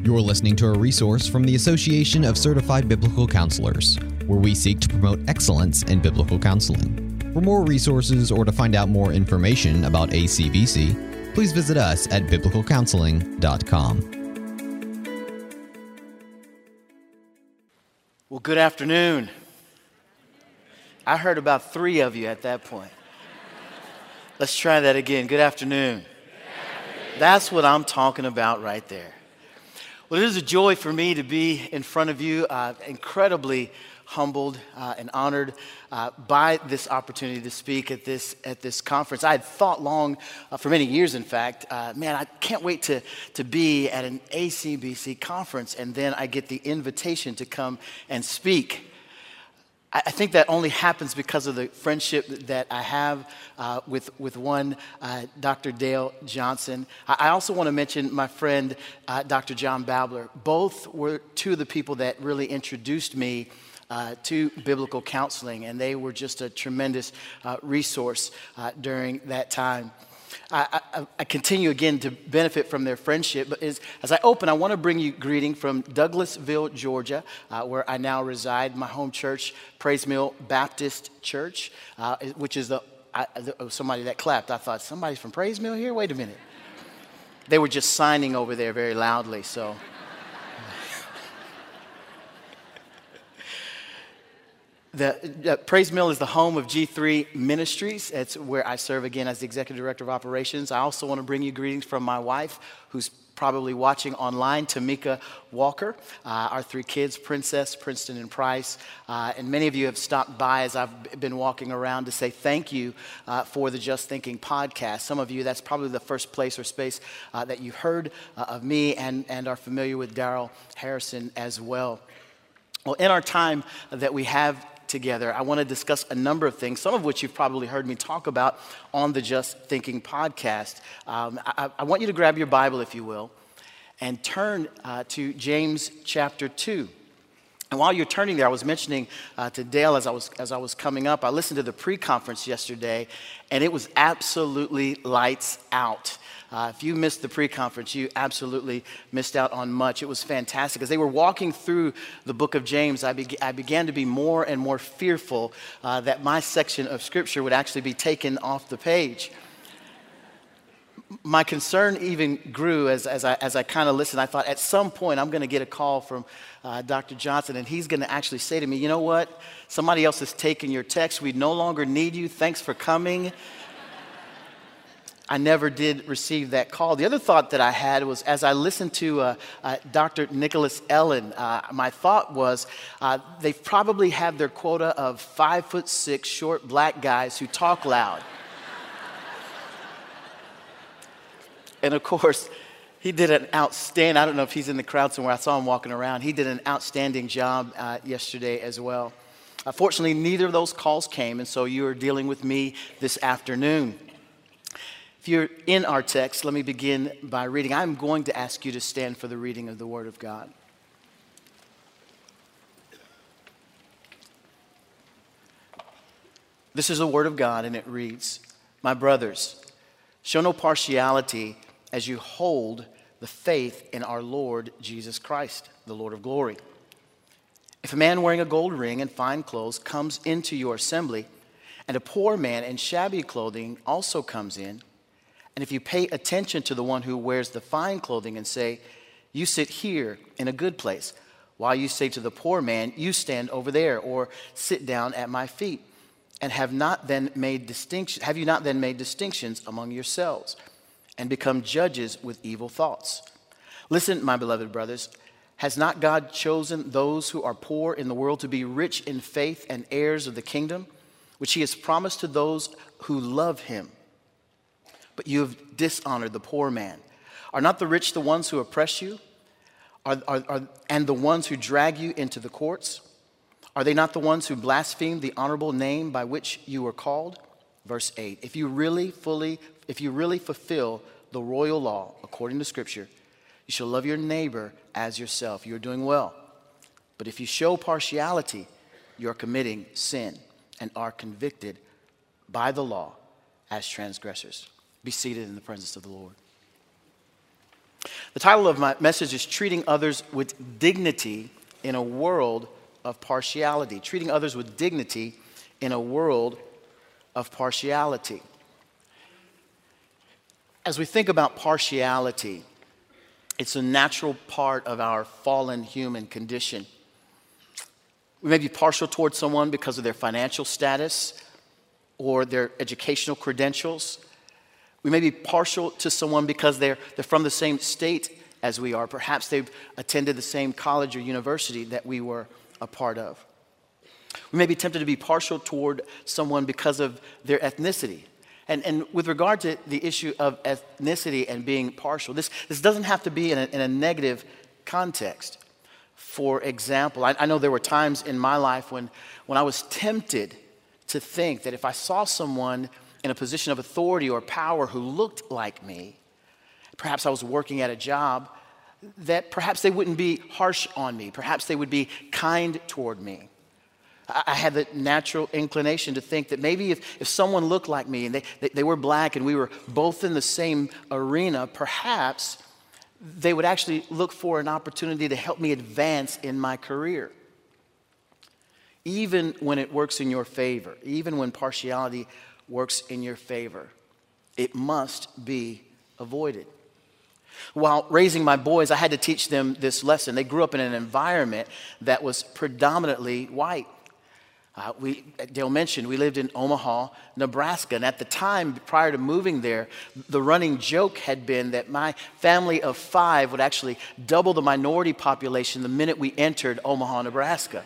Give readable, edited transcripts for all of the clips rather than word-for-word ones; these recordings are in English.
You're listening to a resource from the Association of Certified Biblical Counselors, where we seek to promote excellence in biblical counseling. For more resources or to find out more information about ACBC, please visit us at biblicalcounseling.com. Well, good afternoon. I heard about 3 of you at that point. Let's try that again. Good afternoon. That's what I'm talking about right there. Well, it is a joy for me to be in front of you, incredibly humbled and honored by this opportunity to speak at this conference. I had thought long, for many years in fact, man, I can't wait to be at an ACBC conference, and then I get the invitation to come and speak. I think that only happens because of the friendship that I have with one, Dr. Dale Johnson. I also want to mention my friend, Dr. John Babler. Both were 2 of the people that really introduced me to biblical counseling, and they were just a tremendous resource during that time. I continue again to benefit from their friendship, but as I open, I want to bring you greeting from Douglasville, Georgia, where I now reside. My home church, Praise Mill Baptist Church, which is somebody that clapped. I thought, somebody's from Praise Mill here? Wait a minute. They were just signing over there very loudly, so. The Praise Mill is the home of G3 Ministries. It's where I serve again as the Executive Director of Operations. I also want to bring you greetings from my wife, who's probably watching online, Tamika Walker, our 3 kids, Princess, Princeton, and Price. And many of you have stopped by as I've been walking around to say thank you for the Just Thinking podcast. Some of you, that's probably the first place or space that you've heard of me and are familiar with Darrell Harrison as well. Well, in our time that we have together, I want to discuss a number of things, some of which you've probably heard me talk about on the Just Thinking podcast. I want you to grab your Bible, if you will, and turn to James chapter 2. And while you're turning there, I was mentioning to Dale as I was coming up, I listened to the pre-conference yesterday, and it was absolutely lights out. If you missed the pre-conference, you absolutely missed out on much. It was fantastic. As they were walking through the book of James, I began to be more and more fearful that my section of Scripture would actually be taken off the page. My concern even grew as I kind of listened. I thought, at some point, I'm going to get a call from Dr. Johnson, and he's going to actually say to me, you know what? Somebody else has taken your text. We no longer need you. Thanks for coming. I never did receive that call. The other thought that I had was, as I listened to Dr. Nicholas Ellen, my thought was they've probably had their quota of 5'6" short black guys who talk loud. And of course, he did an outstanding, I don't know if he's in the crowd somewhere, I saw him walking around. He did an outstanding job yesterday as well. Fortunately, neither of those calls came, and so you are dealing with me this afternoon. If you're in our text, let me begin by reading. I'm going to ask you to stand for the reading of the Word of God. This is the Word of God, and it reads, "My brothers, show no partiality as you hold the faith in our Lord Jesus Christ, the Lord of glory. If a man wearing a gold ring and fine clothes comes into your assembly, and a poor man in shabby clothing also comes in, and if you pay attention to the one who wears the fine clothing and say, 'You sit here in a good place,' while you say to the poor man, 'You stand over there,' or 'Sit down at my feet,' and have you not then made distinctions among yourselves, and become judges with evil thoughts? Listen, my beloved brothers, has not God chosen those who are poor in the world to be rich in faith and heirs of the kingdom, which he has promised to those who love him? But you have dishonored the poor man. Are not the rich the ones who oppress you, and the ones who drag you into the courts? Are they not the ones who blaspheme the honorable name by which you were called?" Verse 8, if you really fulfill the royal law according to Scripture, you shall love your neighbor as yourself. You are doing well. But if you show partiality, you are committing sin and are convicted by the law as transgressors. Be seated in the presence of the Lord. The title of my message is Treating Others with Dignity in a World of Partiality. Treating others with dignity in a world of partiality. As we think about partiality, it's a natural part of our fallen human condition. We may be partial towards someone because of their financial status or their educational credentials. We may be partial to someone because they're from the same state as we are. Perhaps they've attended the same college or university that we were a part of. We may be tempted to be partial toward someone because of their ethnicity. And with regard to the issue of ethnicity and being partial, this doesn't have to be in a negative context. For example, I know there were times in my life when I was tempted to think that if I saw someone in a position of authority or power who looked like me, perhaps I was working at a job, that perhaps they wouldn't be harsh on me. Perhaps they would be kind toward me. I had the natural inclination to think that maybe if someone looked like me and they were black and we were both in the same arena, perhaps they would actually look for an opportunity to help me advance in my career. Even when it works in your favor, even when partiality works in your favor, it must be avoided. While raising my boys, I had to teach them this lesson. They grew up in an environment that was predominantly white. Dale mentioned we lived in Omaha, Nebraska, and at the time, prior to moving there, the running joke had been that my family of 5 would actually double the minority population the minute we entered Omaha, Nebraska.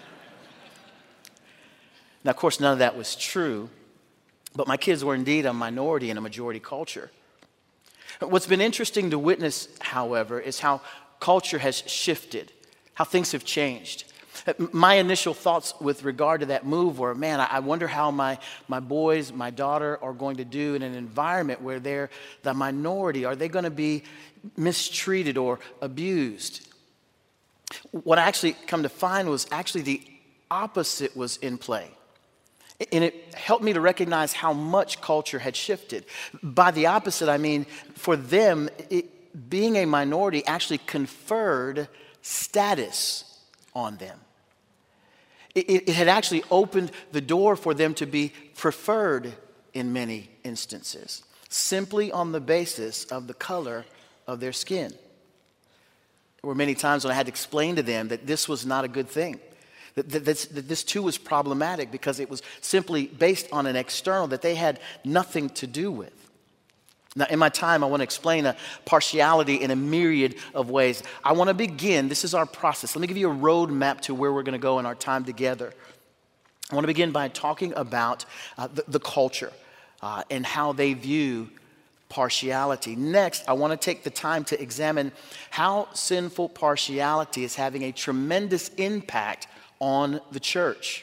Now, of course, none of that was true, but my kids were indeed a minority in a majority culture. What's been interesting to witness, however, is how culture has shifted, how things have changed. My initial thoughts with regard to that move were, man, I wonder how my boys, my daughter are going to do in an environment where they're the minority. Are they going to be mistreated or abused? What I actually come to find was actually the opposite was in play. And it helped me to recognize how much culture had shifted. By the opposite, I mean, for them, being a minority actually conferred status on them. It had actually opened the door for them to be preferred in many instances, simply on the basis of the color of their skin. There were many times when I had to explain to them that this was not a good thing. That this too was problematic because it was simply based on an external that they had nothing to do with. Now, in my time, I want to explain a partiality in a myriad of ways. I want to begin, this is our process. Let me give you a roadmap to where we're going to go in our time together. I want to begin by talking about the culture and how they view partiality. Next, I want to take the time to examine how sinful partiality is having a tremendous impact on the church.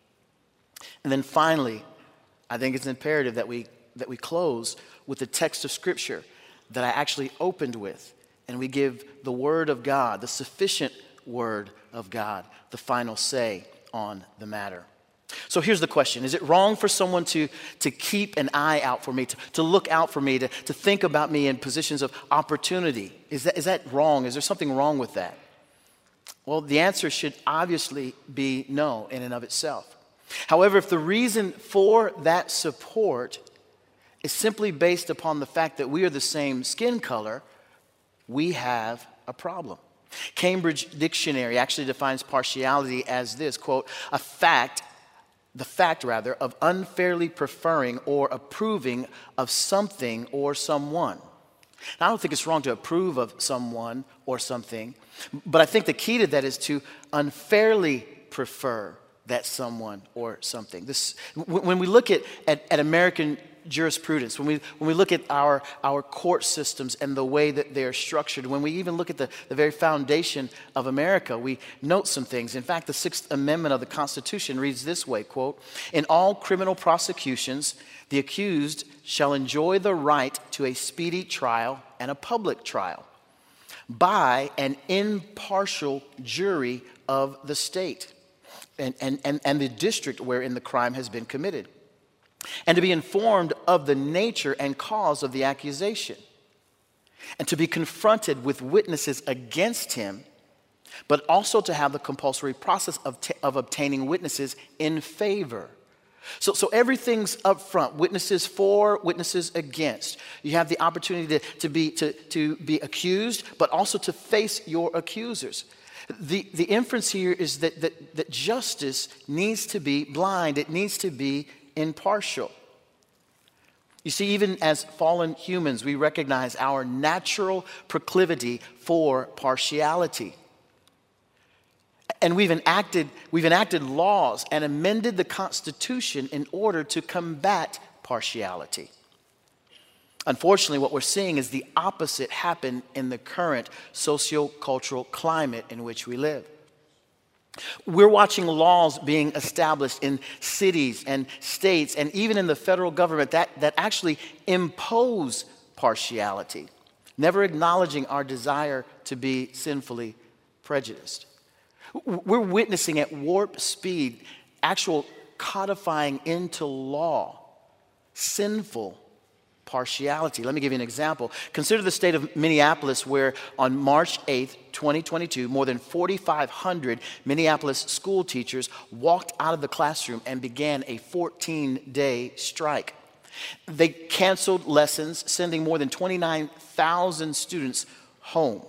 And then finally, I think it's imperative that we close with the text of Scripture that I actually opened with, and we give the Word of God, the sufficient Word of God, the final say on the matter. So here's the question. Is it wrong for someone to keep an eye out for me, to look out for me, to think about me in positions of opportunity? Is that wrong? Is there something wrong with that? Well, the answer should obviously be no in and of itself. However, if the reason for that support is simply based upon the fact that we are the same skin color, we have a problem. Cambridge Dictionary actually defines partiality as this, quote, the fact of unfairly preferring or approving of something or someone. Now, I don't think it's wrong to approve of someone or something, but I think the key to that is to unfairly prefer that someone or something. When we look at American jurisprudence, when we look at our court systems and the way that they're structured, when we even look at the very foundation of America, we note some things. In fact, the Sixth Amendment of the Constitution reads this way, quote, in all criminal prosecutions, the accused shall enjoy the right to a speedy trial and a public trial by an impartial jury of the state and the district wherein the crime has been committed, and to be informed of the nature and cause of the accusation. and to be confronted with witnesses against him, but also to have the compulsory process of obtaining witnesses in favor. So everything's up front, witnesses for, witnesses against. You have the opportunity to be accused, but also to face your accusers. The inference here is that justice needs to be blind. It needs to be impartial. You see, even as fallen humans, we recognize our natural proclivity for partiality. And we've enacted laws and amended the Constitution in order to combat partiality. Unfortunately, what we're seeing is the opposite happen in the current socio-cultural climate in which we live. We're watching laws being established in cities and states and even in the federal government that actually impose partiality, never acknowledging our desire to be sinfully prejudiced. We're witnessing at warp speed actual codifying into law sinful partiality. Let me give you an example. Consider the state of Minneapolis, where on March 8th, 2022, more than 4,500 Minneapolis school teachers walked out of the classroom and began a 14-day strike. They canceled lessons, sending more than 29,000 students home.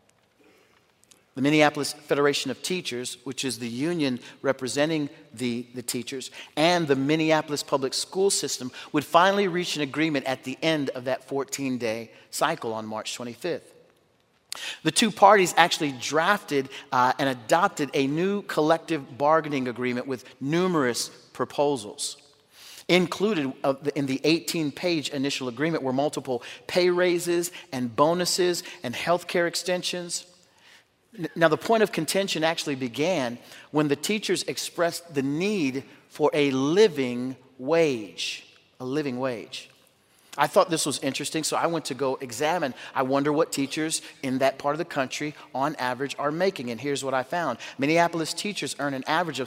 The Minneapolis Federation of Teachers, which is the union representing the teachers, and the Minneapolis public school system would finally reach an agreement at the end of that 14-day cycle on March 25th. The two parties actually drafted and adopted a new collective bargaining agreement with numerous proposals. Included in the 18-page initial agreement were multiple pay raises and bonuses and health care extensions. Now, the point of contention actually began when the teachers expressed the need for a living wage. A living wage. I thought this was interesting, so I went to go examine. I wonder what teachers in that part of the country, on average, are making. And here's what I found. Minneapolis teachers earn an average of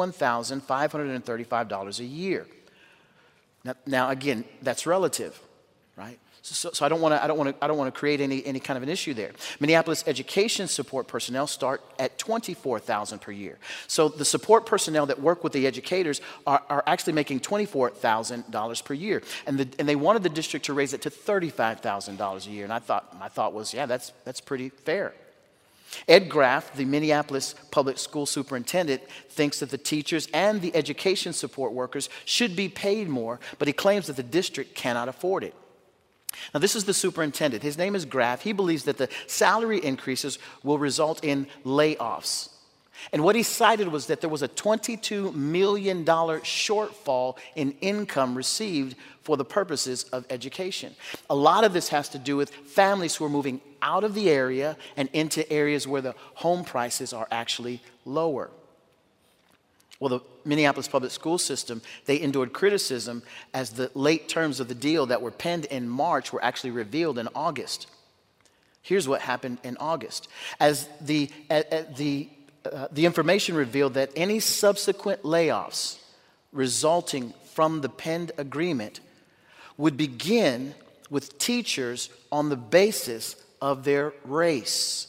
$71,535 a year. Now, again, that's relative, right? So I don't want to create any kind of an issue there. Minneapolis education support personnel start at $24,000 per year. So the support personnel that work with the educators are actually making $24,000 per year, and they wanted the district to raise it to $35,000 a year. And my thought was, yeah, that's pretty fair. Ed Graff, the Minneapolis public school superintendent, thinks that the teachers and the education support workers should be paid more, but he claims that the district cannot afford it. Now, this is the superintendent. His name is Graff. He believes that the salary increases will result in layoffs. And what he cited was that there was a $22 million shortfall in income received for the purposes of education. A lot of this has to do with families who are moving out of the area and into areas where the home prices are actually lower. Well, the Minneapolis public school system, they endured criticism as the late terms of the deal that were penned in March were actually revealed in August. Here's what happened in August. As the information revealed that any subsequent layoffs resulting from the penned agreement would begin with teachers on the basis of their race.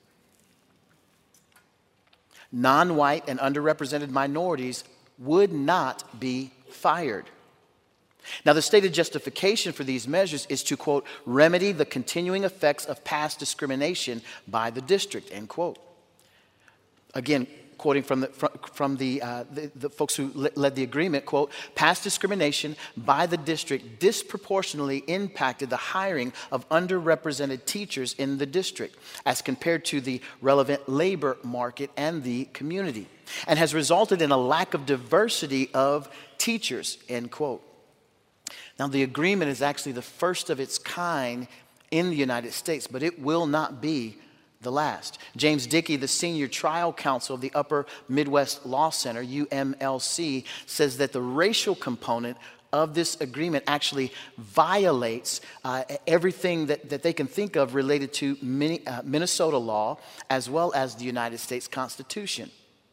Non-white and underrepresented minorities would not be fired. Now, the stated justification for these measures is to, quote, remedy the continuing effects of past discrimination by the district, end quote. Again, quoting from the folks who led the agreement, quote, past discrimination by the district disproportionately impacted the hiring of underrepresented teachers in the district as compared to the relevant labor market and the community, and has resulted in a lack of diversity of teachers, end quote. Now, the agreement is actually the first of its kind in the United States, but it will not be the last. James Dickey, the senior trial counsel of the Upper Midwest Law Center, UMLC, says that the racial component of this agreement actually violates everything that they can think of related to Minnesota law as well as the United States Constitution.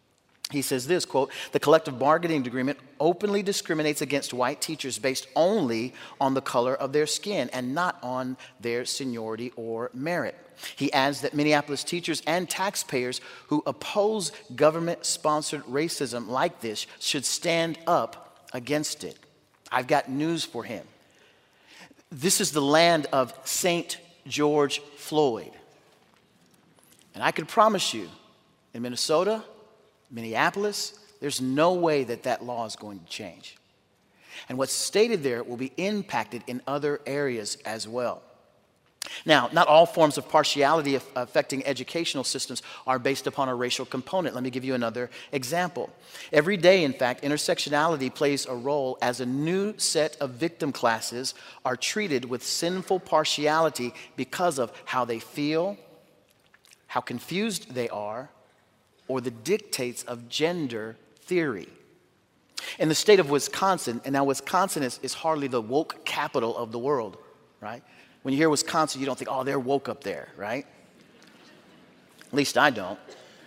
He says this, quote, "The collective bargaining agreement openly discriminates against white teachers based only on the color of their skin and not on their seniority or merit." He adds that Minneapolis teachers and taxpayers who oppose government-sponsored racism like this should stand up against it. I've got news for him. This is the land of St. George Floyd. And I can promise you, in Minnesota, Minneapolis, there's no way that that law is going to change. And what's stated there will be impacted in other areas as well. Now, not all forms of partiality affecting educational systems are based upon a racial component. Let me give you another example. Every day, in fact, intersectionality plays a role as a new set of victim classes are treated with sinful partiality because of how they feel, how confused they are, or the dictates of gender theory. In the state of Wisconsin, and now Wisconsin is hardly the woke capital of the world, right? When you hear Wisconsin, you don't think, oh, they're woke up there, right? At least I don't.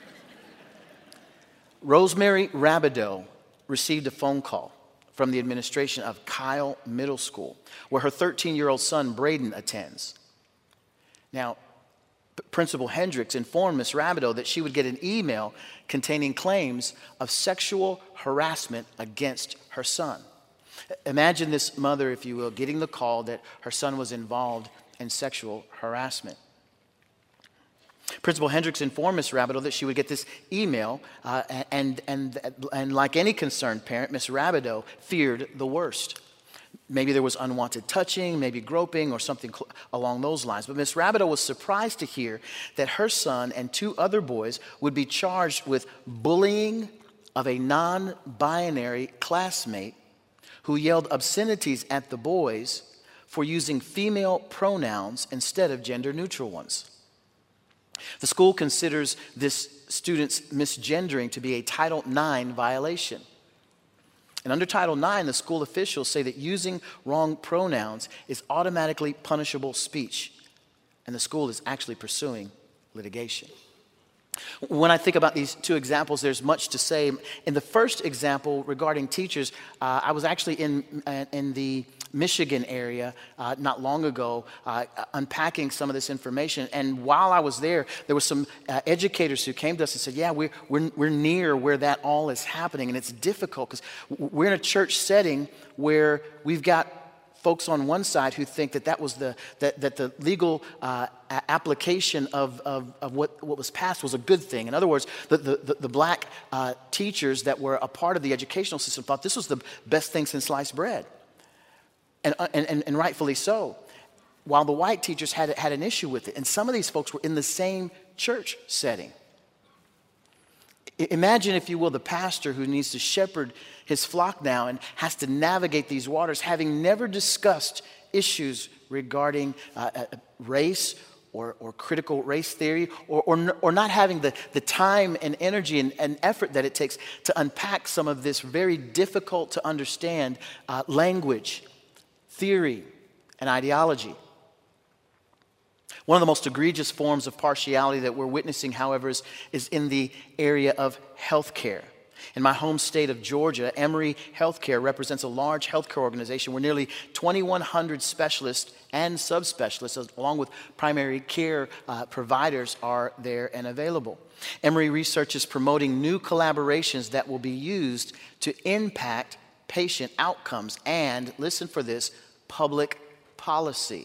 Rosemary Rabideau received a phone call from the administration of Kyle Middle School, where her 13-year-old son, Braden, attends. Now, Principal Hendricks informed Ms. Rabideau that she would get an email containing claims of sexual harassment against her son. Imagine this mother, if you will, getting the call that her son was involved in sexual harassment. Principal Hendricks informed Ms. Rabideau that she would get this email, and like any concerned parent, Ms. Rabideau feared the worst. Maybe there was unwanted touching, maybe groping, or something along those lines. But Ms. Rabideau was surprised to hear that her son and 2 other boys would be charged with bullying of a non-binary classmate who yelled obscenities at the boys for using female pronouns instead of gender-neutral ones. The school considers this student's misgendering to be a Title IX violation. And under Title IX, the school officials say that using wrong pronouns is automatically punishable speech, and the school is actually pursuing litigation. When I think about these 2 examples, there's much to say. In the first example regarding teachers, I was actually in the Michigan area not long ago unpacking some of this information. And while I was there were some educators who came to us and said, yeah, we're near where that all is happening. And it's difficult because we're in a church setting where we've got folks on one side who think that was the legal application of what was passed was a good thing. In other words, the black teachers that were a part of the educational system thought this was the best thing since sliced bread, and rightfully so. While the white teachers had an issue with it, and some of these folks were in the same church setting. Imagine, if you will, the pastor who needs to shepherd his flock now and has to navigate these waters, having never discussed issues regarding race or critical race theory, or not having the time and energy and effort that it takes to unpack some of this very difficult to understand language, theory, and ideology. One of the most egregious forms of partiality that we're witnessing, however, is in the area of healthcare. In my home state of Georgia, Emory Healthcare represents a large healthcare organization where nearly 2,100 specialists and subspecialists, along with primary care providers, are there and available. Emory Research is promoting new collaborations that will be used to impact patient outcomes and, listen for this, public policy.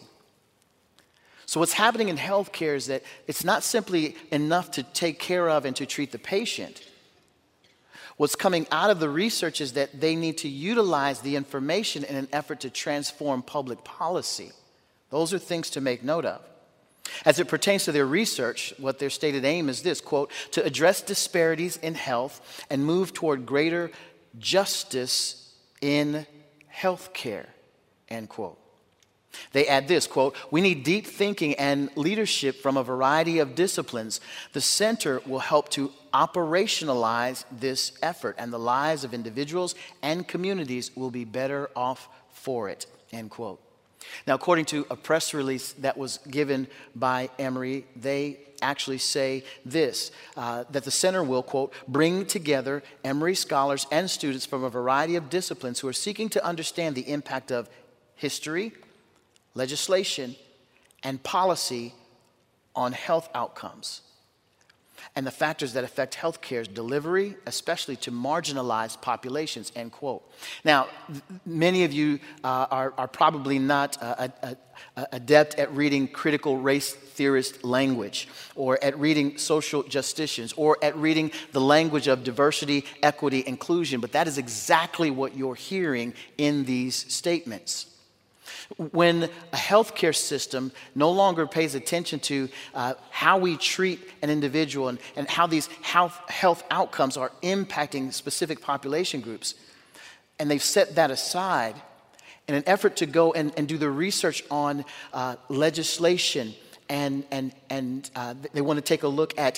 So what's happening in healthcare is that it's not simply enough to take care of and to treat the patient. What's coming out of the research is that they need to utilize the information in an effort to transform public policy. Those are things to make note of. As it pertains to their research, what their stated aim is this, quote, to address disparities in health and move toward greater justice in healthcare, end quote. They add this, quote, we need deep thinking and leadership from a variety of disciplines. The center will help to operationalize this effort, and the lives of individuals and communities will be better off for it, end quote. Now, according to a press release that was given by Emory, they actually say this, that the center will, quote, bring together Emory scholars and students from a variety of disciplines who are seeking to understand the impact of history, legislation, and policy on health outcomes and the factors that affect healthcare's delivery, especially to marginalized populations, end quote. Now, many of you are probably not adept at reading critical race theorist language, or at reading social justicians, or at reading the language of diversity, equity, inclusion, but that is exactly what you're hearing in these statements. When a healthcare system no longer pays attention to how we treat an individual and how these health outcomes are impacting specific population groups, and they've set that aside in an effort to go and do the research on legislation, and they want to take a look at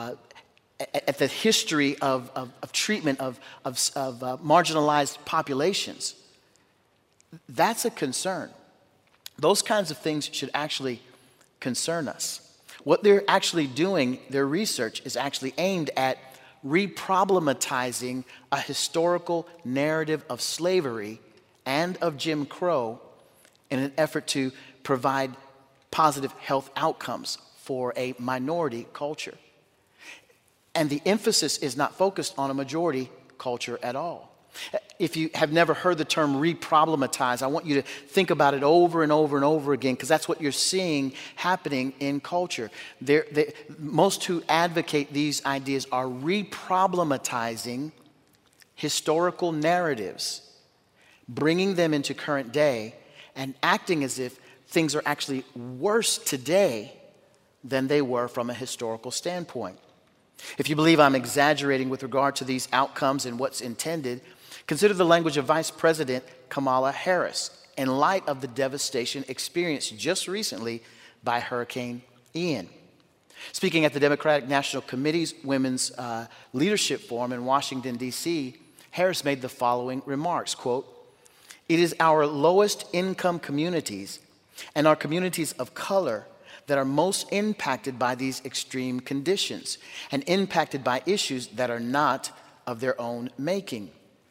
the history of treatment of marginalized populations, that's a concern. Those kinds of things should actually concern us. What they're actually doing, their research, is actually aimed at reproblematizing a historical narrative of slavery and of Jim Crow in an effort to provide positive health outcomes for a minority culture. And the emphasis is not focused on a majority culture at all. If you have never heard the term reproblematize, I want you to think about it over and over and over again, because that's what you're seeing happening in culture. Most who advocate these ideas are reproblematizing historical narratives, bringing them into current day, and acting as if things are actually worse today than they were from a historical standpoint. If you believe I'm exaggerating with regard to these outcomes and what's intended, consider the language of Vice President Kamala Harris in light of the devastation experienced just recently by Hurricane Ian. Speaking at the Democratic National Committee's Women's Leadership Forum in Washington, D.C., Harris made the following remarks, quote, "It is our lowest income communities and our communities of color that are most impacted by these extreme conditions and impacted by issues that are not of their own making."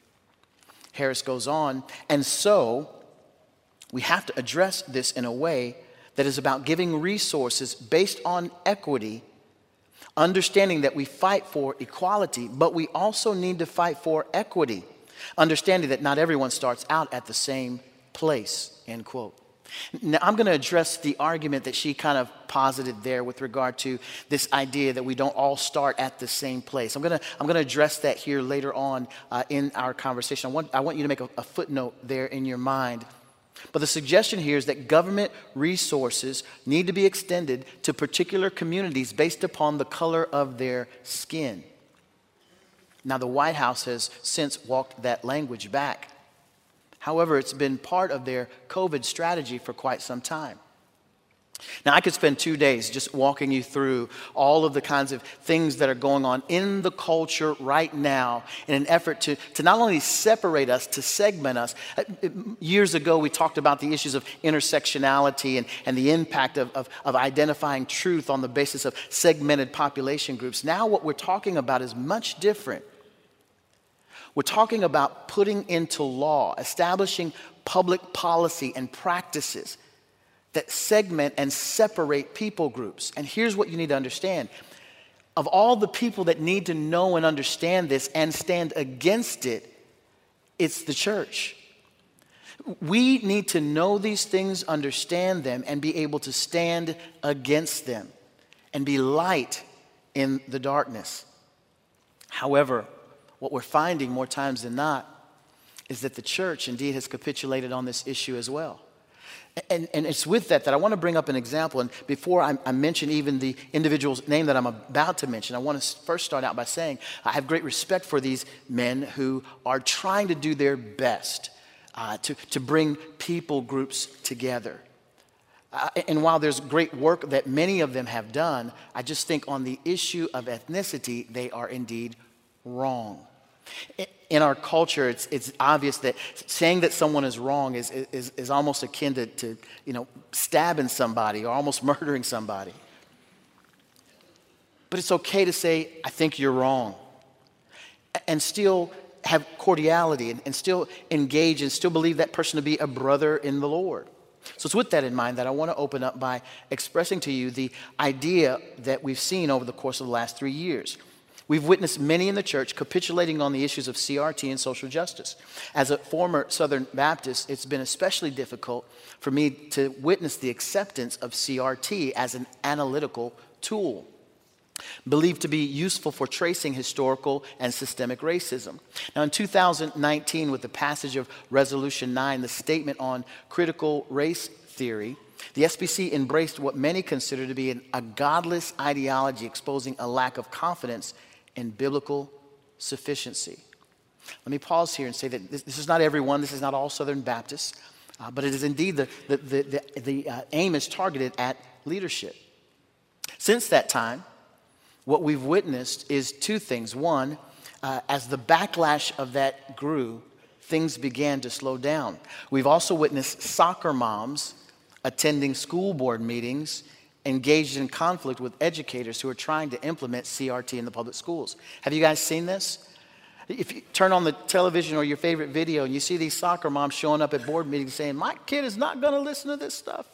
Harris goes on, and so we have to address this in a way that is about giving resources based on equity, understanding that we fight for equality, but we also need to fight for equity, understanding that not everyone starts out at the same place, end quote. Now, I'm going to address the argument that she kind of posited there with regard to this idea that we don't all start at the same place. I'm going to address that here later on in our conversation. I want you to make a footnote there in your mind. But the suggestion here is that government resources need to be extended to particular communities based upon the color of their skin. Now, the White House has since walked that language back. However, it's been part of their COVID strategy for quite some time. Now, I could spend 2 days just walking you through all of the kinds of things that are going on in the culture right now in an effort to not only separate us, to segment us. Years ago, we talked about the issues of intersectionality and the impact of identifying truth on the basis of segmented population groups. Now, what we're talking about is much different. We're talking about putting into law, establishing public policy and practices that segment and separate people groups. And here's what you need to understand. Of all the people that need to know and understand this and stand against it, it's the church. We need to know these things, understand them, and be able to stand against them and be light in the darkness. However, what we're finding more times than not is that the church indeed has capitulated on this issue as well. And it's with that I want to bring up an example. And before I mention even the individual's name that I'm about to mention, I want to first start out by saying I have great respect for these men who are trying to do their best to bring people groups together. And while there's great work that many of them have done, I just think on the issue of ethnicity, they are indeed wrong. In our culture, it's obvious that saying that someone is wrong is almost akin to stabbing somebody or almost murdering somebody. But it's okay to say, I think you're wrong, and still have cordiality and still engage and still believe that person to be a brother in the Lord. So it's with that in mind that I want to open up by expressing to you the idea that we've seen over the course of the last 3 years. We've witnessed many in the church capitulating on the issues of CRT and social justice. As a former Southern Baptist, it's been especially difficult for me to witness the acceptance of CRT as an analytical tool, believed to be useful for tracing historical and systemic racism. Now, in 2019, with the passage of Resolution 9, the statement on critical race theory, the SBC embraced what many consider to be a godless ideology exposing a lack of confidence in biblical sufficiency. Let me pause here and say that this is not everyone, this is not all Southern Baptists, but it is indeed the aim is targeted at leadership. Since that time, what we've witnessed is two things. One, as the backlash of that grew, things began to slow down. We've also witnessed soccer moms attending school board meetings, engaged in conflict with educators who are trying to implement CRT in the public schools. Have you guys seen this? If you turn on the television or your favorite video and you see these soccer moms showing up at board meetings saying, my kid is not going to listen to this stuff.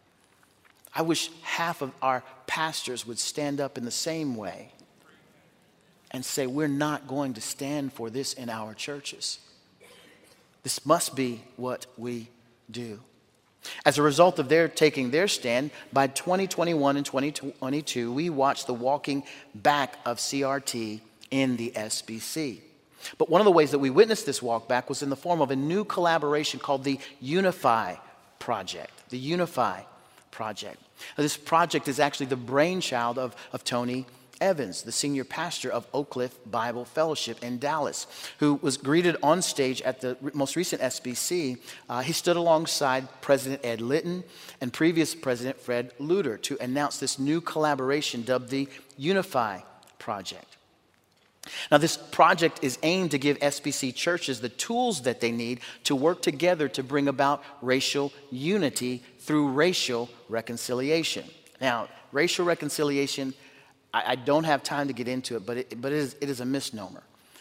I wish half of our pastors would stand up in the same way and say, we're not going to stand for this in our churches. This must be what we do. As a result of their taking their stand, by 2021 and 2022, we watched the walking back of CRT in the SBC. But one of the ways that we witnessed this walk back was in the form of a new collaboration called the Unify Project. The Unify Project. Now, this project is actually the brainchild of Tony Evans, the senior pastor of Oak Cliff Bible Fellowship in Dallas, who was greeted on stage at the most recent SBC. He stood alongside President Ed Litton and previous President Fred Luter to announce this new collaboration dubbed the Unify Project. Now, this project is aimed to give SBC churches the tools that they need to work together to bring about racial unity through racial reconciliation. Now, racial reconciliation, I don't have time to get into it, but it is a misnomer.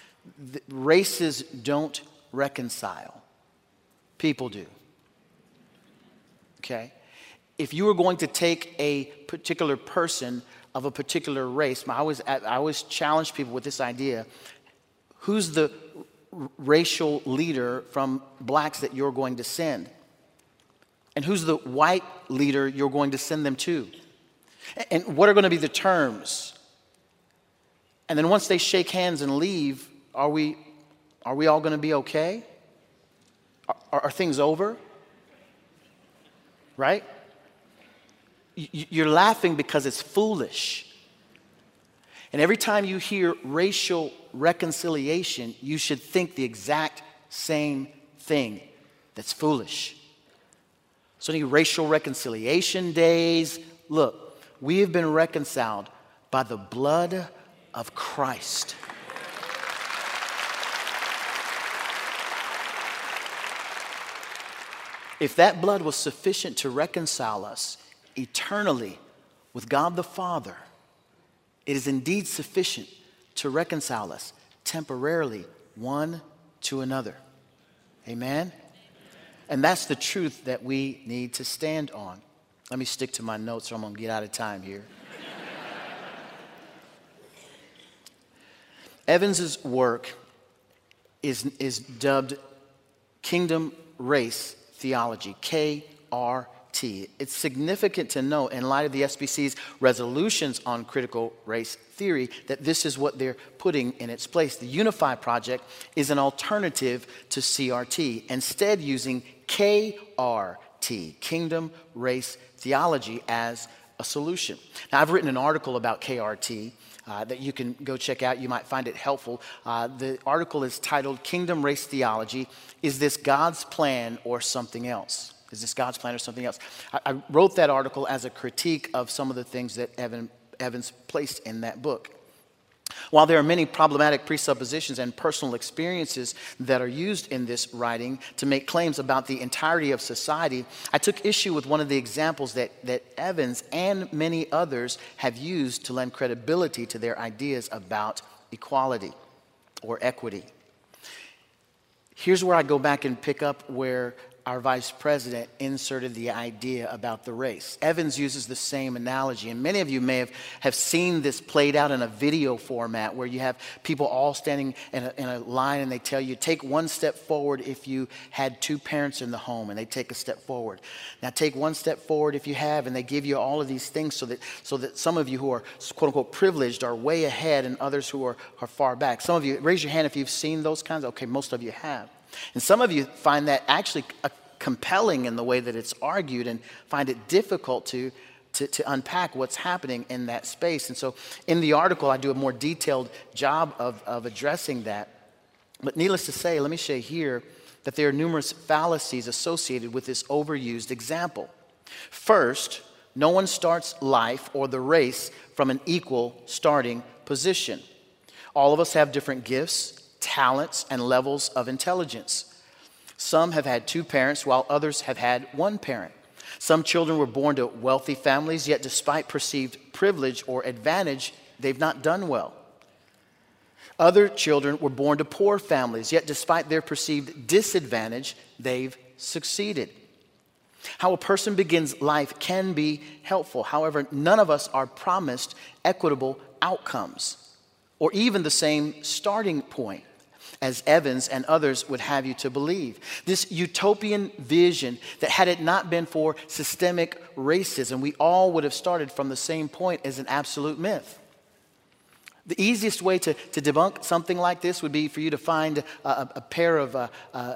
Races don't reconcile. People do. Okay? If you were going to take a particular person of a particular race, I always challenge people with this idea. Who's the racial leader from blacks that you're going to send? And who's the white leader you're going to send them to? And what are going to be the terms? And then once they shake hands and leave, are we all going to be okay? Are things over? Right? You're laughing because it's foolish. And every time you hear racial reconciliation, you should think the exact same thing. That's foolish. So any racial reconciliation days, look, we have been reconciled by the blood of Christ. If that blood was sufficient to reconcile us eternally with God the Father, it is indeed sufficient to reconcile us temporarily one to another. Amen? And that's the truth that we need to stand on. Let me stick to my notes or I'm going to get out of time here. Evans's work is dubbed Kingdom Race Theology, KRT. It's significant to note in light of the SBC's resolutions on critical race theory that this is what they're putting in its place. The Unify Project is an alternative to CRT, instead using KRT, Kingdom Race Theology, as a solution. Now, I've written an article about KRT that you can go check out. You might find it helpful. The article is titled Kingdom Race Theology, Is This God's Plan or Something Else? Is this God's plan or something else? I wrote that article as a critique of some of the things that Evans placed in that book. While there are many problematic presuppositions and personal experiences that are used in this writing to make claims about the entirety of society, I took issue with one of the examples that Evans and many others have used to lend credibility to their ideas about equality or equity. Here's where I go back and pick up where our vice president inserted the idea about the race. Evans uses the same analogy, and many of you may have seen this played out in a video format where you have people all standing in a line, and they tell you, take one step forward if you had two parents in the home, and they take a step forward. Now take one step forward if you have, and they give you all of these things so that some of you who are quote unquote privileged are way ahead and others who are far back. Some of you, raise your hand if you've seen those kinds. Okay, most of you have. And some of you find that actually compelling in the way that it's argued and find it difficult to unpack what's happening in that space. And so in the article, I do a more detailed job of addressing that. But needless to say, let me say here that there are numerous fallacies associated with this overused example. First, no one starts life or the race from an equal starting position. All of us have different gifts, talents, and levels of intelligence. Some have had two parents, while others have had one parent. Some children were born to wealthy families, yet despite perceived privilege or advantage, they've not done well. Other children were born to poor families, yet despite their perceived disadvantage, they've succeeded. How a person begins life can be helpful. However, none of us are promised equitable outcomes or even the same starting point as Evans and others would have you to believe. This utopian vision that had it not been for systemic racism, we all would have started from the same point is an absolute myth. The easiest way to debunk something like this would be for you to find a pair of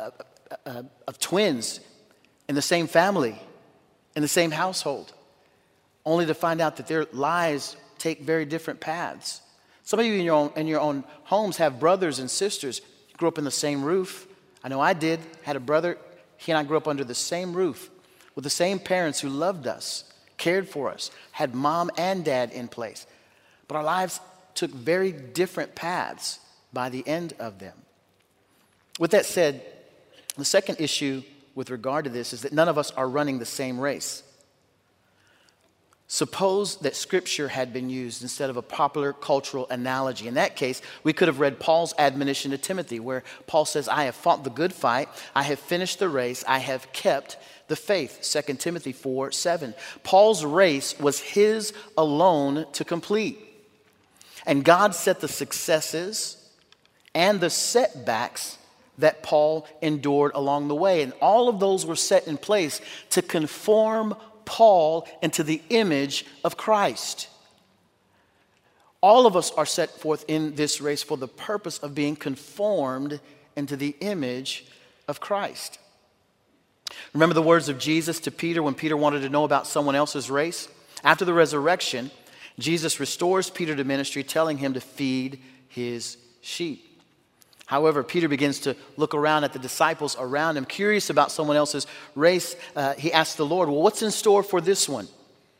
twins in the same family, in the same household, only to find out that their lives take very different paths. Some of you in your own homes have brothers and sisters. You grew up in the same roof. I know I did. Had a brother. He and I grew up under the same roof with the same parents who loved us, cared for us, had mom and dad in place. But our lives took very different paths by the end of them. With that said, the second issue with regard to this is that none of us are running the same race. Suppose that Scripture had been used instead of a popular cultural analogy. In that case, we could have read Paul's admonition to Timothy, where Paul says, I have fought the good fight, I have finished the race, I have kept the faith, 2 Timothy 4:7. Paul's race was his alone to complete. And God set the successes and the setbacks that Paul endured along the way. And all of those were set in place to conform Paul into the image of Christ. All of us are set forth in this race for the purpose of being conformed into the image of Christ. Remember the words of Jesus to Peter when Peter wanted to know about someone else's race? After the resurrection, Jesus restores Peter to ministry, telling him to feed his sheep. However, Peter begins to look around at the disciples around him, curious about someone else's race. He asks the Lord, well, what's in store for this one?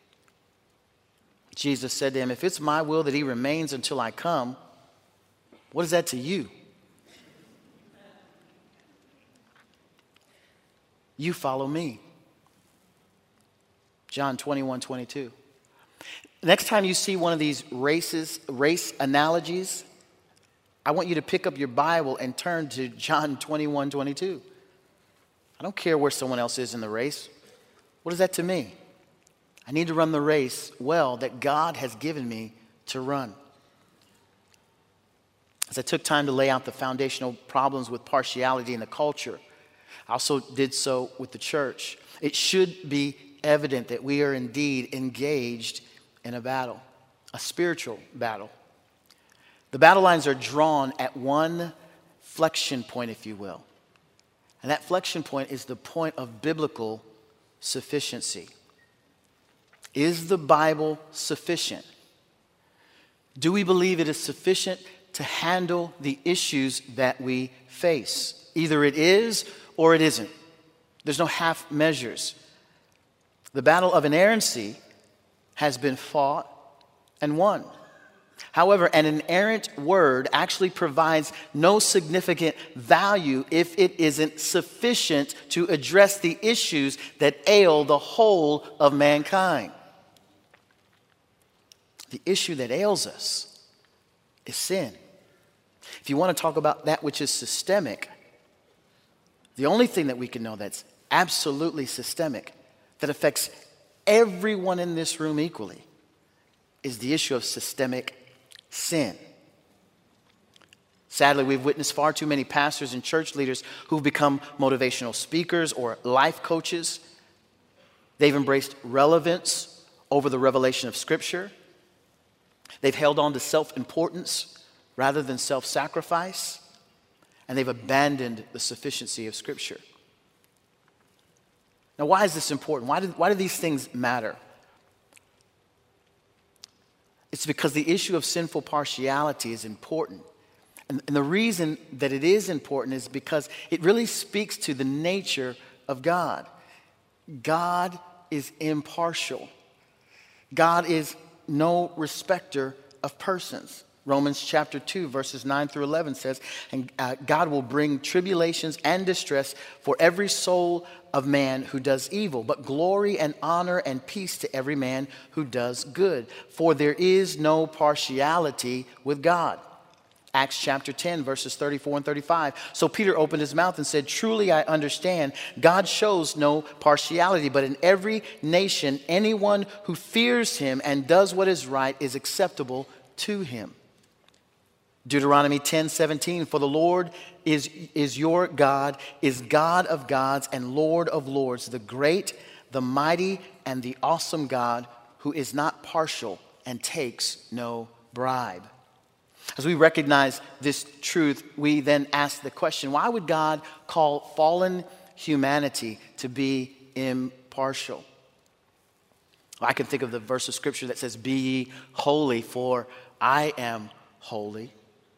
Jesus said to him, if it's my will that he remains until I come, what is that to you? You follow me. John 21:22. Next time you see one of these race analogies, I want you to pick up your Bible and turn to John 21:22. I don't care where someone else is in the race. What is that to me? I need to run the race well that God has given me to run. As I took time to lay out the foundational problems with partiality in the culture, I also did so with the church. It should be evident that we are indeed engaged in a battle, a spiritual battle. The battle lines are drawn at one flexion point, if you will. And that flexion point is the point of biblical sufficiency. Is the Bible sufficient? Do we believe it is sufficient to handle the issues that we face? Either it is or it isn't. There's no half measures. The battle of inerrancy has been fought and won. However, an inerrant word actually provides no significant value if it isn't sufficient to address the issues that ail the whole of mankind. The issue that ails us is sin. If you want to talk about that which is systemic, the only thing that we can know that's absolutely systemic, that affects everyone in this room equally, is the issue of systemic sin. Sadly, we've witnessed far too many pastors and church leaders who've become motivational speakers or life coaches. They've embraced relevance over the revelation of Scripture. They've held on to self-importance rather than self-sacrifice. And they've abandoned the sufficiency of Scripture. Now, why is this important? Why do these things matter? It's because the issue of sinful partiality is important. And the reason that it is important is because it really speaks to the nature of God. God is impartial. God is no respecter of persons. Romans chapter 2, verses 9 through 11 says, and God will bring tribulations and distress for every soul of man who does evil, but glory and honor and peace to every man who does good. For there is no partiality with God. Acts chapter 10, verses 34 and 35. So Peter opened his mouth and said, truly I understand God shows no partiality, but in every nation, anyone who fears him and does what is right is acceptable to him. Deuteronomy 10:17, for the Lord is your God, is God of gods and Lord of lords, the great, the mighty, and the awesome God who is not partial and takes no bribe. As we recognize this truth, we then ask the question, why would God call fallen humanity to be impartial? Well, I can think of the verse of Scripture that says, be ye holy, for I am holy.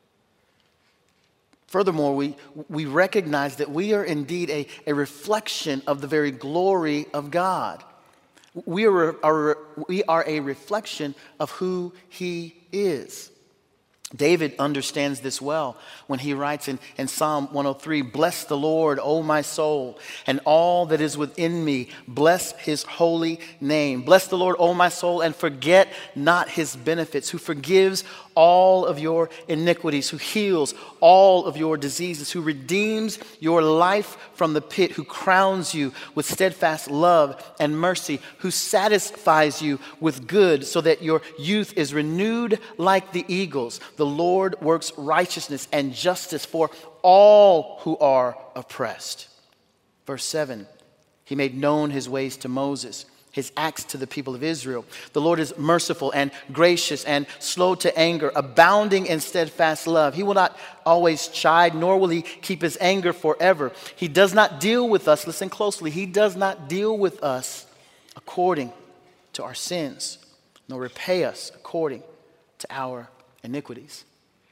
Furthermore, we recognize that we are indeed a reflection of the very glory of God. We are a reflection of who He is. David understands this well when he writes in Psalm 103, bless the Lord, O my soul, and all that is within me. Bless his holy name. Bless the Lord, O my soul, and forget not his benefits, who forgives all of your iniquities, who heals all of your diseases, who redeems your life from the pit, who crowns you with steadfast love and mercy, who satisfies you with good so that your youth is renewed like the eagles. The Lord works righteousness and justice for all who are oppressed. Verse 7, he made known his ways to Moses, his acts to the people of Israel. The Lord is merciful and gracious and slow to anger, abounding in steadfast love. He will not always chide, nor will he keep his anger forever. He does not deal with us, listen closely, he does not deal with us according to our sins, nor repay us according to our iniquities.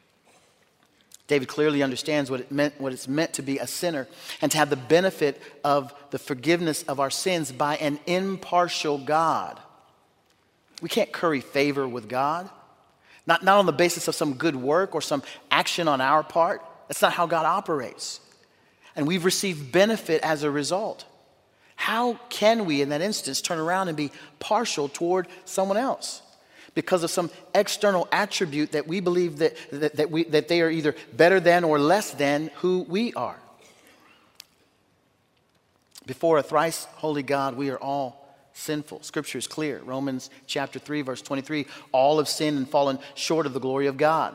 David clearly understands what it's meant to be a sinner and to have the benefit of the forgiveness of our sins by an impartial God. We can't curry favor with God, not on the basis of some good work or some action on our part. That's not how God operates. And we've received benefit as a result. How can we, in that instance, turn around and be partial toward someone else? Because of some external attribute that we believe that they are either better than or less than who we are. Before a thrice holy God, we are all sinful. Scripture is clear. Romans chapter 3, verse 23, all have sinned and fallen short of the glory of God.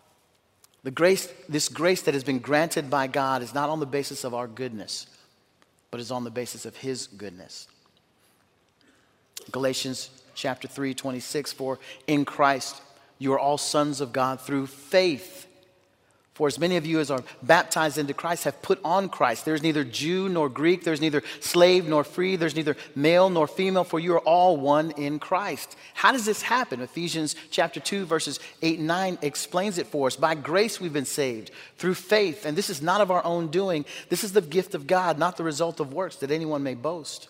This grace that has been granted by God is not on the basis of our goodness, but is on the basis of His goodness. Galatians chapter 3, 26, for in Christ you are all sons of God through faith. For as many of you as are baptized into Christ have put on Christ. There's neither Jew nor Greek, there's neither slave nor free, there's neither male nor female, for you are all one in Christ. How does this happen? Ephesians chapter 2, verses 8 and 9 explains it for us. By grace we've been saved through faith, and this is not of our own doing. This is the gift of God, not the result of works, that anyone may boast.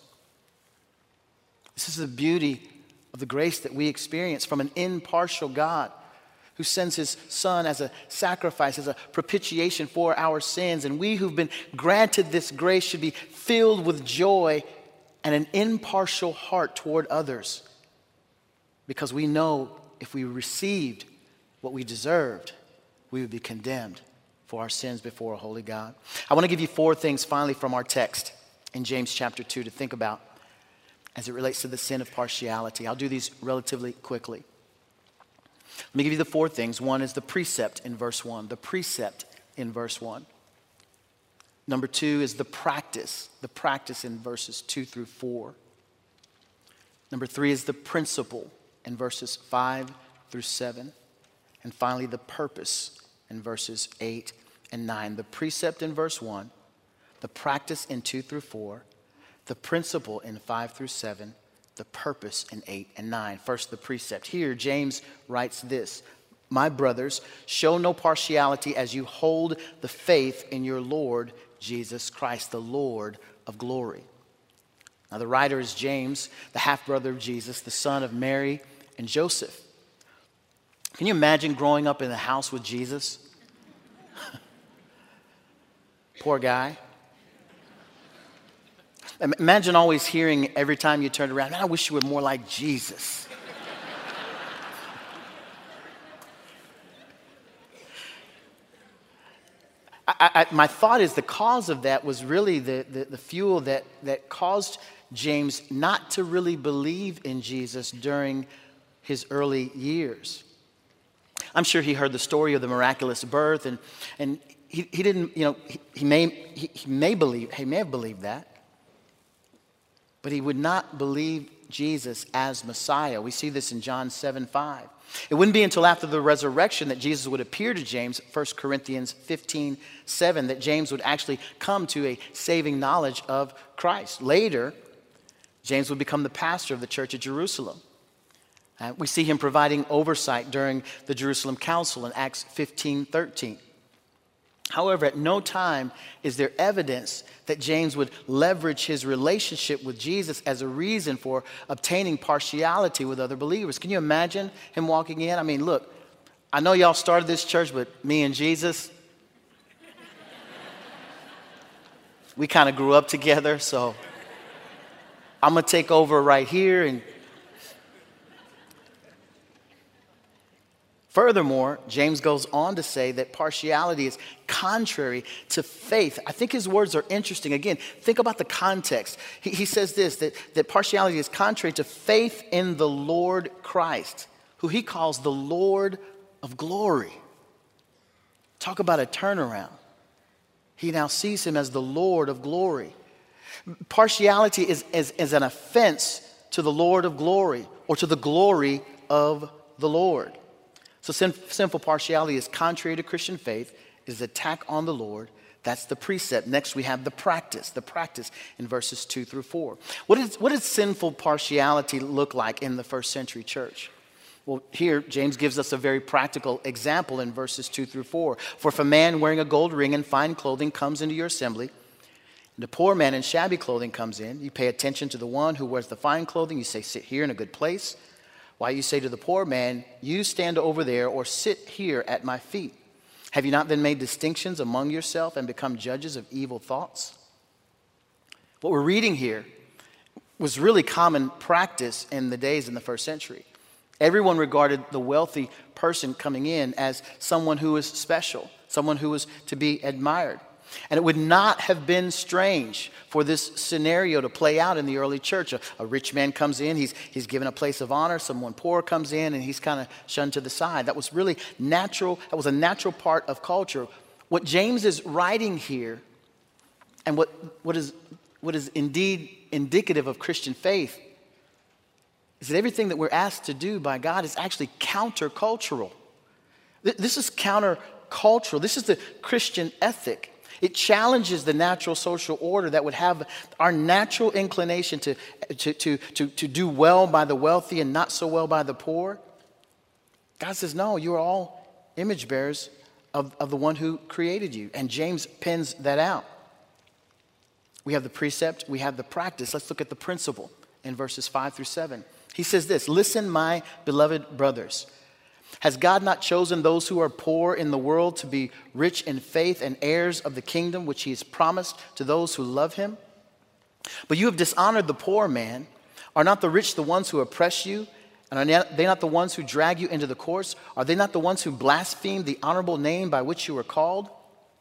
This is the beauty of the grace that we experience from an impartial God who sends his son as a sacrifice, as a propitiation for our sins. And we who've been granted this grace should be filled with joy and an impartial heart toward others, because we know if we received what we deserved, we would be condemned for our sins before a holy God. I want to give you 4 things finally from our text in James chapter 2 to think about as it relates to the sin of partiality. I'll do these relatively quickly. Let me give you the 4 things. One is the precept in verse 1. The precept in verse 1. Number 2 is the practice in verses 2 through 4. Number 3 is the principle in verses 5 through 7. And finally, the purpose in verses 8 and 9. The precept in verse 1, the practice in 2 through 4, the principle in 5 through 7, the purpose in 8 and 9. First, the precept. Here, James writes this: "My brothers, show no partiality as you hold the faith in your Lord Jesus Christ, the Lord of glory." Now, the writer is James, the half-brother of Jesus, the son of Mary and Joseph. Can you imagine growing up in the house with Jesus? Poor guy. Imagine always hearing every time you turned around, "Man, I wish you were more like Jesus." My thought is the cause of that was really the fuel that caused James not to really believe in Jesus during his early years. I'm sure he heard the story of the miraculous birth, and he didn't, he may have believed that, but he would not believe Jesus as Messiah. We see this in John 7:5. It wouldn't be until after the resurrection that Jesus would appear to James, 1 Corinthians 15:7, that James would actually come to a saving knowledge of Christ. Later, James would become the pastor of the church at Jerusalem. We see him providing oversight during the Jerusalem Council in Acts 15:13. However, at no time is there evidence that James would leverage his relationship with Jesus as a reason for obtaining partiality with other believers. Can you imagine him walking in? I mean, look, I know y'all started this church, but me and Jesus, we kind of grew up together, so I'm going to take over right here. And furthermore, James goes on to say that partiality is contrary to faith. I think his words are interesting. Again, think about the context. He says this, that partiality is contrary to faith in the Lord Christ, who he calls the Lord of glory. Talk about a turnaround. He now sees him as the Lord of glory. Partiality is an offense to the Lord of glory, or to the glory of the Lord. So sinful partiality is contrary to Christian faith. It is an attack on the Lord. That's the precept. Next, we have the practice in verses 2 through 4. What did sinful partiality look like in the first century church? Well, here, James gives us a very practical example in verses 2 through 4. "For if a man wearing a gold ring and fine clothing comes into your assembly, and a poor man in shabby clothing comes in, you pay attention to the one who wears the fine clothing. You say, 'Sit here in a good place,' while you say to the poor man, 'You stand over there,' or 'Sit here at my feet.' Have you not then made distinctions among yourself and become judges of evil thoughts?" What we're reading here was really common practice in the days in the first century. Everyone regarded the wealthy person coming in as someone who was special, someone who was to be admired. And it would not have been strange for this scenario to play out in the early church. A rich man comes in, he's given a place of honor. Someone poor comes in, and he's kind of shunned to the side. That was really natural. That was a natural part of culture. What James is writing here, and what is indeed indicative of Christian faith, is that everything that we're asked to do by God is actually countercultural. This is countercultural. This is the Christian ethic. It challenges the natural social order that would have our natural inclination to do well by the wealthy and not so well by the poor. God says, no, you are all image bearers of the one who created you. And James pens that out. We have the precept, we have the practice. Let's look at the principle in verses 5 through 7. He says this: "Listen, my beloved brothers, Has God not chosen those who are poor in the world to be rich in faith and heirs of the kingdom which he has promised to those who love him? But you have dishonored the poor man. Are not the rich the ones who oppress you? And are they not the ones who drag you into the courts? Are they not the ones who blaspheme the honorable name by which you were called?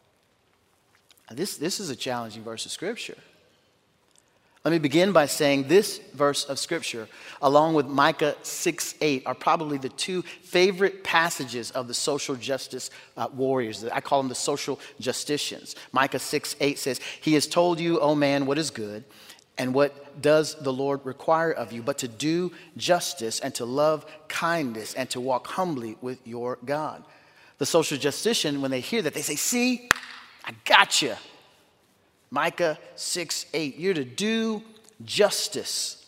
This is a challenging verse of Scripture. Let me begin by saying this verse of Scripture, along with Micah 6:8, are probably the two favorite passages of the social justice warriors. I call them the social justicians. Micah 6:8 says, "He has told you, O man, what is good, and what does the Lord require of you, but to do justice and to love kindness and to walk humbly with your God." The social justician, when they hear that, they say, "See, I got you." Micah 6:8, you're to do justice.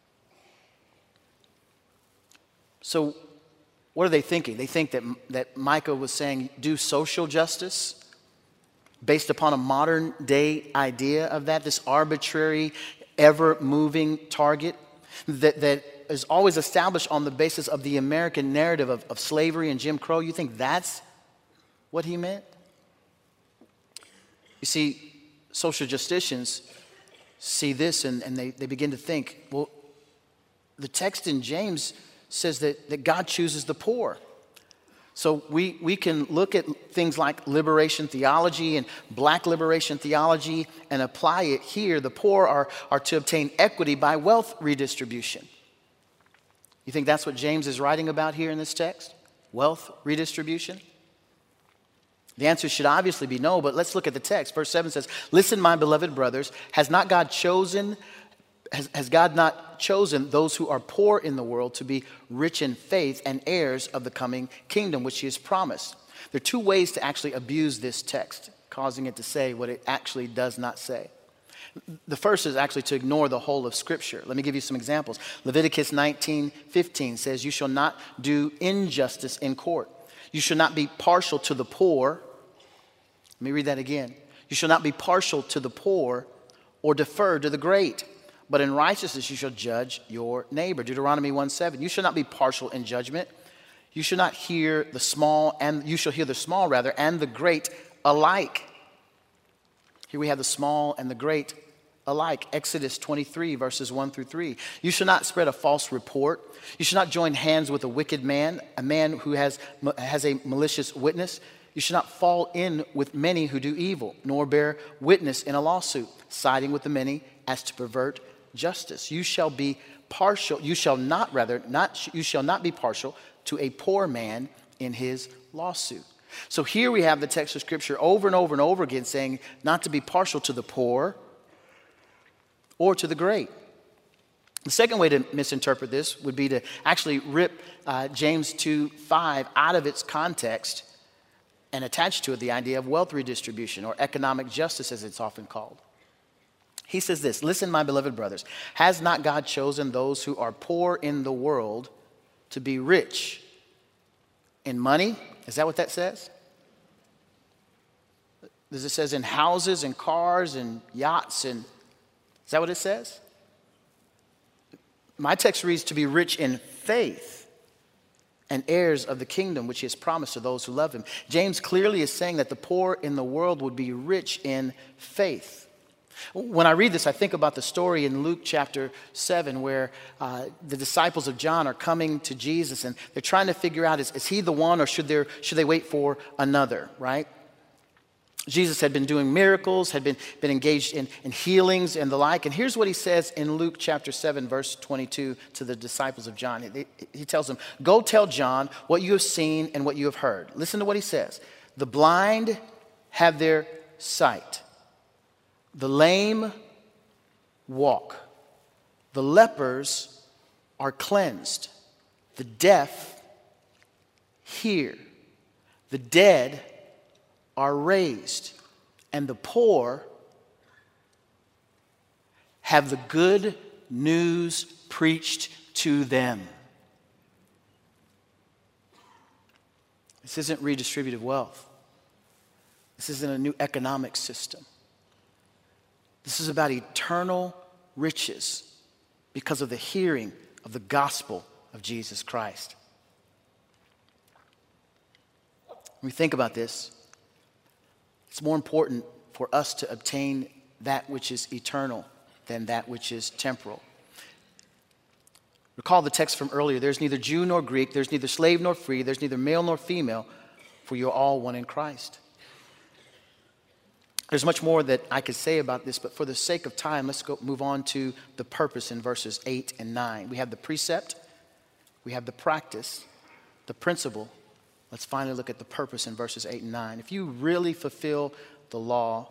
So what are they thinking? They think that Micah was saying do social justice based upon a modern day idea of that, this arbitrary, ever-moving target that is always established on the basis of the American narrative of slavery and Jim Crow. You think that's what he meant? You see, social justicians see this and they begin to think, well, the text in James says that God chooses the poor. So we can look at things like liberation theology and black liberation theology and apply it here. The poor are to obtain equity by wealth redistribution. You think that's what James is writing about here in this text? Wealth redistribution? The answer should obviously be no, but let's look at the text. Verse 7 says, "Listen, my beloved brothers, has God not chosen those who are poor in the world to be rich in faith and heirs of the coming kingdom which he has promised?" There are two ways to actually abuse this text, causing it to say what it actually does not say. The first is actually to ignore the whole of Scripture. Let me give you some examples. Leviticus 19:15 says, "You shall not do injustice in court. You shall not be partial to the poor." Let me read that again. "You shall not be partial to the poor or defer to the great, but in righteousness you shall judge your neighbor." Deuteronomy 1:7. "You shall not be partial in judgment. You shall not hear the small, and you shall hear the small rather, and the great alike." Here we have the small and the great alike. Exodus 23, verses 1 through 3. "You shall not spread a false report. You shall not join hands with a wicked man, a man who has a malicious witness. You shall not fall in with many who do evil, nor bear witness in a lawsuit, siding with the many as to pervert justice. You shall be partial. You shall not be partial to a poor man in his lawsuit." So here we have the text of Scripture over and over and over again saying not to be partial to the poor or to the great. The second way to misinterpret this would be to actually rip James 2:5 out of its context and attach to it the idea of wealth redistribution, or economic justice as it's often called. He says this, "Listen, my beloved brothers, has not God chosen those who are poor in the world to be rich in money?" Is that what that says? Does it says in houses and cars and yachts? And is that what it says? My text reads to be rich in faith and heirs of the kingdom which he has promised to those who love him. James clearly is saying that the poor in the world would be rich in faith. When I read this, I think about the story in Luke chapter 7 where the disciples of John are coming to Jesus and they're trying to figure out, is he the one, or should they wait for another, right? Jesus had been doing miracles, had been engaged in healings and the like. And here's what he says in Luke chapter 7, verse 22 to the disciples of John. He tells them, "Go tell John what you have seen and what you have heard." Listen to what he says. "The blind have their sight. The lame walk. The lepers are cleansed. The deaf hear. The dead are raised. And the poor have the good news preached to them." This isn't redistributive wealth. This isn't a new economic system. This is about eternal riches because of the hearing of the gospel of Jesus Christ. When we think about this, it's more important for us to obtain that which is eternal than that which is temporal. Recall the text from earlier. There's neither Jew nor Greek. There's neither slave nor free. There's neither male nor female, for you're all one in Christ. There's much more that I could say about this, but for the sake of time, let's move on to the purpose in verses 8 and 9. We have the precept, we have the practice, the principle. Let's finally look at the purpose in verses 8 and 9. If you really fulfill the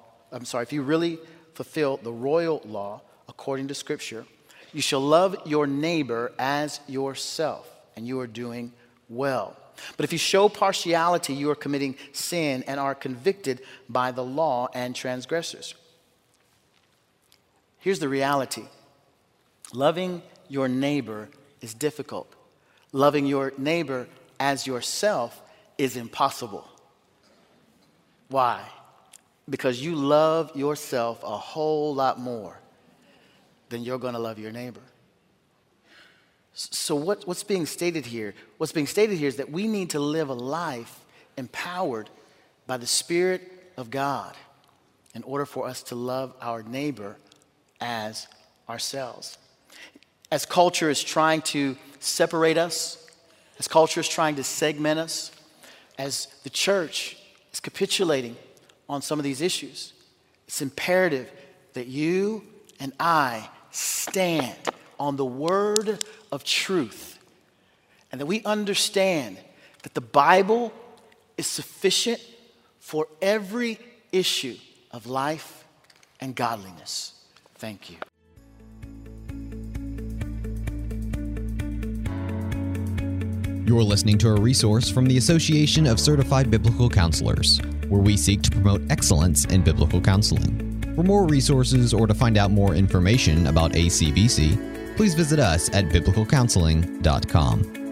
royal law according to Scripture, you shall love your neighbor as yourself, and you are doing well. But if you show partiality, you are committing sin and are convicted by the law and transgressors. Here's the reality. Loving your neighbor is difficult. Loving your neighbor as yourself is impossible. Why? Because you love yourself a whole lot more than you're going to love your neighbor. So what's being stated here? What's being stated here is that we need to live a life empowered by the Spirit of God in order for us to love our neighbor as ourselves. As culture is trying to separate us, as culture is trying to segment us, as the church is capitulating on some of these issues, it's imperative that you and I stand on the word of truth, and that we understand that the Bible is sufficient for every issue of life and godliness. Thank you. You're listening to a resource from the Association of Certified Biblical Counselors, where we seek to promote excellence in biblical counseling. For more resources or to find out more information about ACBC, please visit us at biblicalcounseling.com.